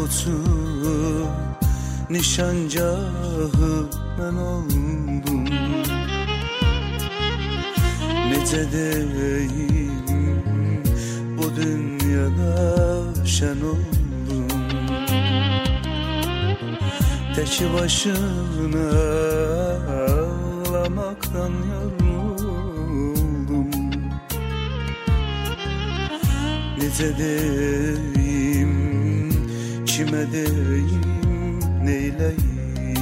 tabutu nişancahı mən oldum. Necə deyim, bu dünyada şən oldum. Teki başına ağlamaktan yoruldum. Necə deyim, kime deyim, neyleyim?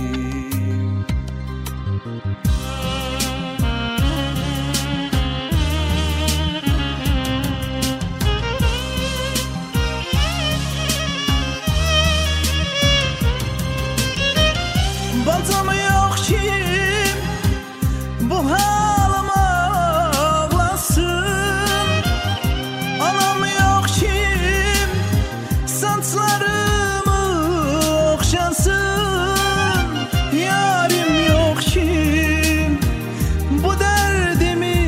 Baltamı yok kim bu halıma ağlasın. Anam yok kim saçlarımı okşasın. Yarim yok kim bu derdimi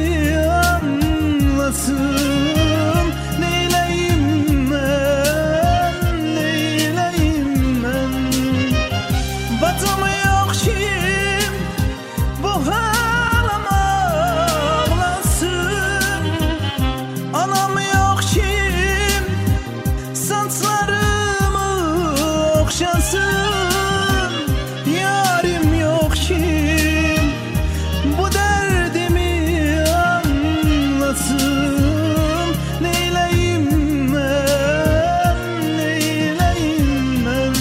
anlasın. Neyleyim ben, neyleyim ben? Batımı yok kim bu halıma ağlasın. Anam yok kim saçlarımı okşasın. Yarim yok kim bu derdimi anlasın. Neyleyim ben, neyleyim ben?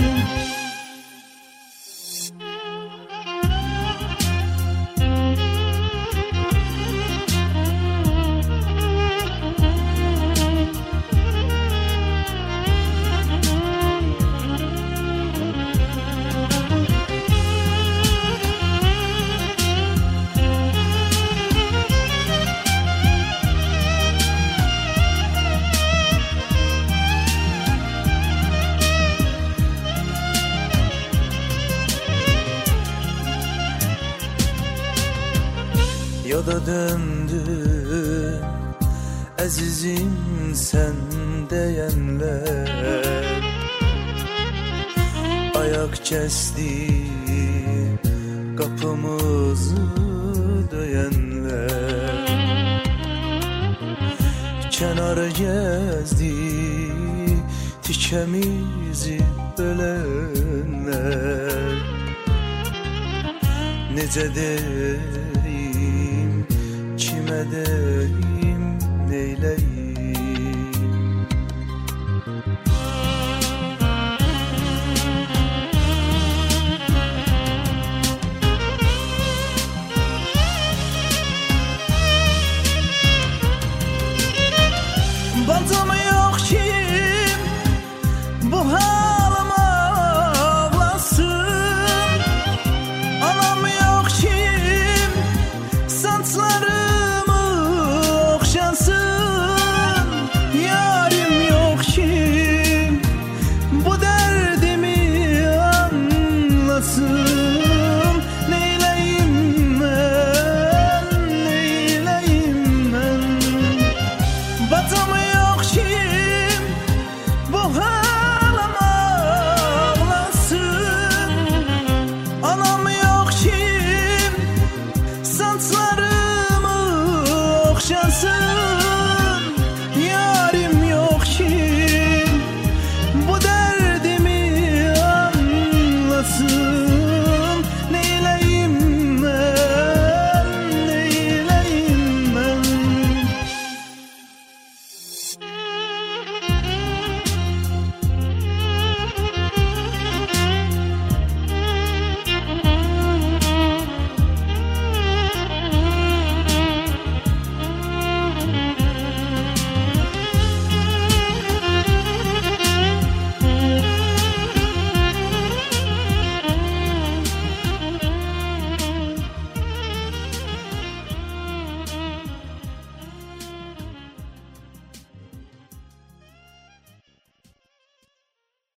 Ya da döndüm azizim sen diyenler, ayak kesti kapımızı döyenler, kenarı gezdi tikemizi bölenler. Necə deyim, kime deyim, neyleyim?